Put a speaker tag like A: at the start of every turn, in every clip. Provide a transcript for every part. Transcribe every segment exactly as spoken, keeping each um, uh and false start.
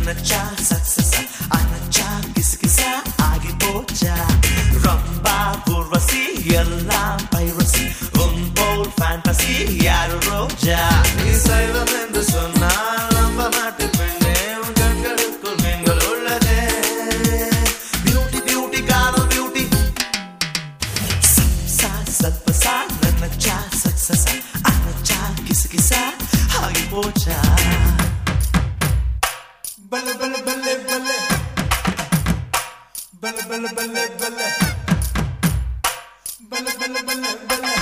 A: நினைச்சா சக்சஸா அனச்சா கிசு கிசா ஆகி போச்சா ரம்பா ஊர்வசி எல்லாம் பைரசி உன் போல் ஃபேண்டசி யாரு ரோஜா நீ சைவம் என்று சொன்னால் நம்ப மாட்டு பெண்ணே உன் கண்களுக்குள் நீங்கள் உள்ளதே பியூட்டி பியூட்டி காதல் பியூட்டி சப்சா சல்பசா நினைச்சா சக்சஸா அனச்சா கிசு கிசா ஆகி போச்சா Bale bale bale bale Bale bale bale bale Bale bale bale bale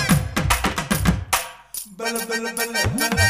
A: Bale bale bale bale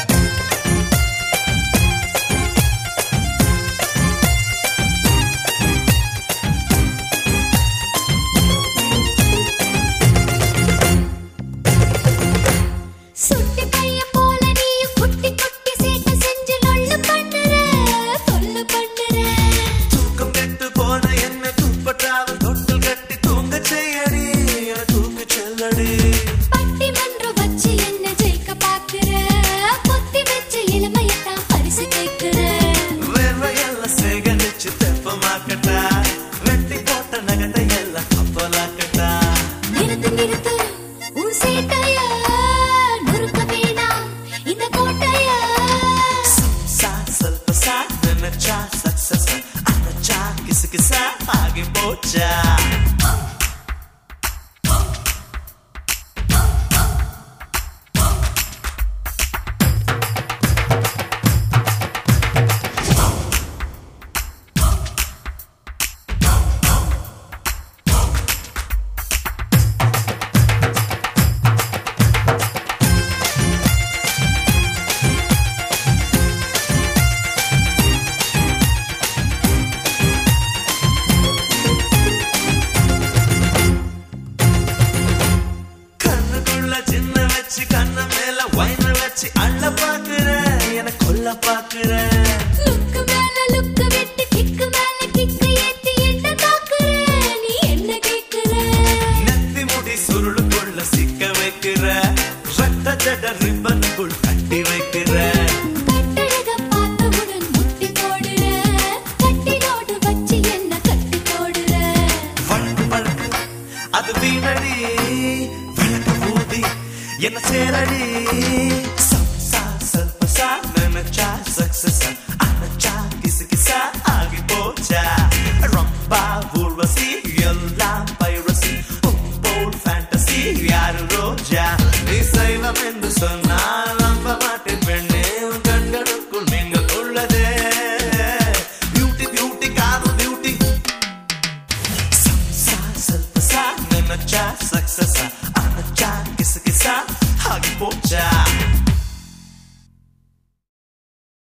B: சுட்டி கைய போல நீ குட்டி குட்டி சேட்ட செஞ்சு லொள்ளு பண்ணுற தொல்ல பண்ணுற
A: தூக்கம் கெட்டு போன என்ன துப்பட்டாவது தொட்டில் கட்டி தூங்க செய்யடி என தூக்கு செல்லடி
B: பட்டி மன்ற வச்சு என்ன ஜெயிக்க பாக்குற பொத்தி வச்ச இளமையத்தான் பரிசு கேட்கிற
A: வேர்வையெல்லாம் சேகரிச்சு தெப்பமாக்கட்டா வெட்டி போட்ட நகத்தை எல்லாம் அப்பலாக்கட்டா
B: நிறுத்து நிறுத்து உன் சேட்டைய நொறுக்க வேணாம் இந்த கோட்டைய
A: சா சல்பசா நினைச்சா சக்சஸா அனச்சா கிசு கிசா ஆகி போச்சா சின்ன வச்சு கண்ண மேல வைன வச்சு அள்ள பாக்குற என கொல்ல பாக்குற
B: லுக்கு மேல லுக்கு விட்டு கிக்கு மேல கிக்கு ஏத்தி என்ன தாக்குற நீ என்ன கேக்குற
A: நெத்தி முடி சுருளுக்குள்ள சிக்க வைக்கிற ரத்த ஜட ரிப்பனுக்குள் கட்டி வைக்கிற